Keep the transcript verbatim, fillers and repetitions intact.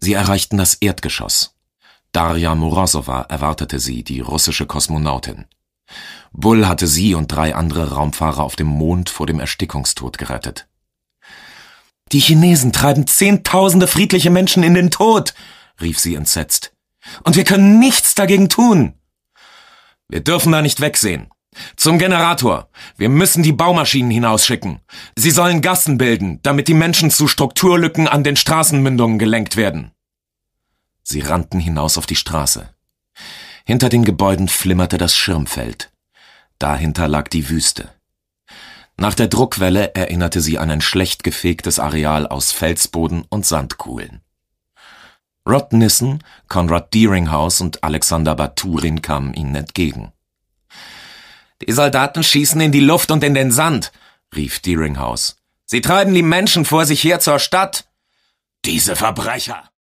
Sie erreichten das Erdgeschoss. Darja Morosowa erwartete sie, die russische Kosmonautin. Bull hatte sie und drei andere Raumfahrer auf dem Mond vor dem Erstickungstod gerettet. »Die Chinesen treiben Zehntausende friedliche Menschen in den Tod«, rief sie entsetzt. »Und wir können nichts dagegen tun.« »Wir dürfen da nicht wegsehen. Zum Generator. Wir müssen die Baumaschinen hinausschicken. Sie sollen Gassen bilden, damit die Menschen zu Strukturlücken an den Straßenmündungen gelenkt werden.« Sie rannten hinaus auf die Straße. Hinter den Gebäuden flimmerte das Schirmfeld. Dahinter lag die Wüste. Nach der Druckwelle erinnerte sie an ein schlecht gefegtes Areal aus Felsboden und Sandkuhlen. Rod Nissen, Konrad Deeringhouse und Alexander Baturin kamen ihnen entgegen. »Die Soldaten schießen in die Luft und in den Sand«, rief Deeringhouse. »Sie treiben die Menschen vor sich her zur Stadt.« »Diese Verbrecher«,